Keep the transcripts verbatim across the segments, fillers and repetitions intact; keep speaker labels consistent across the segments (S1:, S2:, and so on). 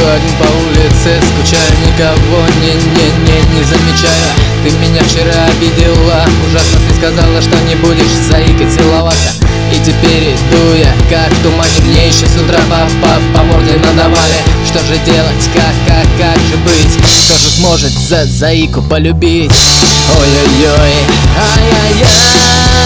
S1: один по улице, скучаю, никого не-не-не не замечаю. Ты меня вчера обидела, ужасно ты сказала, что не будешь с заикой целоваться. И теперь иду я, как в тумане, мне еще с утра по, по, по морде надавали. Что же делать, как, как, как же быть? Кто же сможет за заику полюбить? Ой-ой-ой, ай-яй-яй,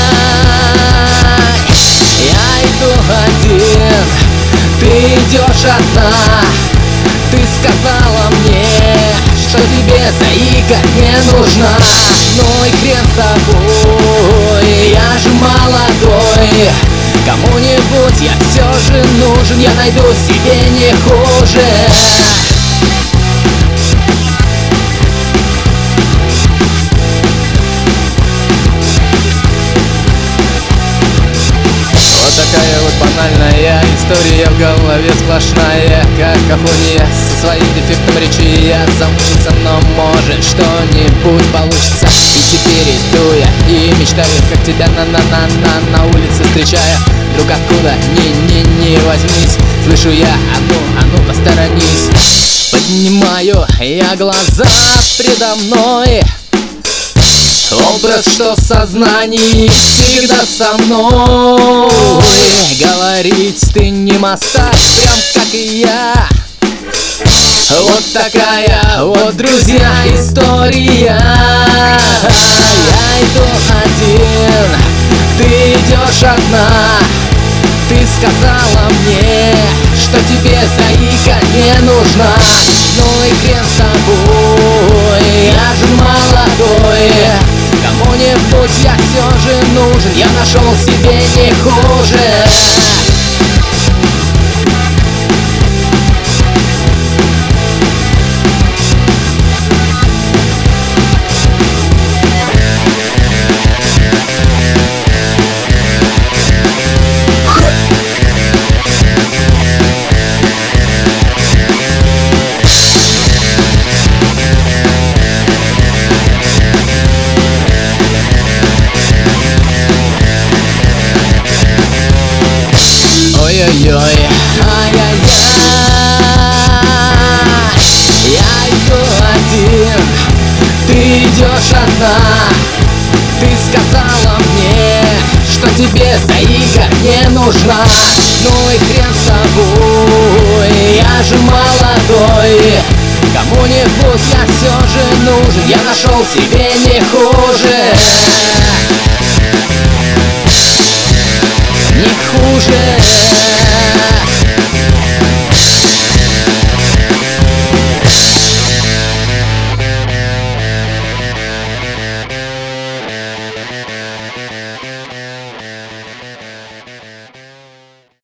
S1: я иду один, ты идешь одна. Ты сказала мне, что тебе заика не нужна. Ну и хрен с тобой, я же молодой. Кому-нибудь я все же нужен, я найду себе не хуже. Такая вот банальная история в голове сплошная, как афония со своим дефектом речи. Я замкнулся, но может что-нибудь получится. И теперь иду я и мечтаю, как тебя на-на-на-на на улице встречаю. Вдруг откуда ни-ни-ни возьмись, слышу я: а ну, а ну посторонись. Поднимаю я глаза, предо мной образ, что в сознании всегда со мной. Говорить ты не мастак, прям как и я. Вот такая вот, друзья, история. Я иду один, ты идешь одна. Ты сказала мне, что тебе заика не нужна. Ну и хрен с тобой, я же молодой. Кому-нибудь я все же нужен, я нашел себе не хуже. Ой-ой-ой, ай-яй-яй, я иду один, ты идешь одна. Ты сказала мне, что тебе заика не нужна. Ну и хрен с тобой, я же молодой. Кому-нибудь я все же нужен, я нашел себе не хуже. Не хуже.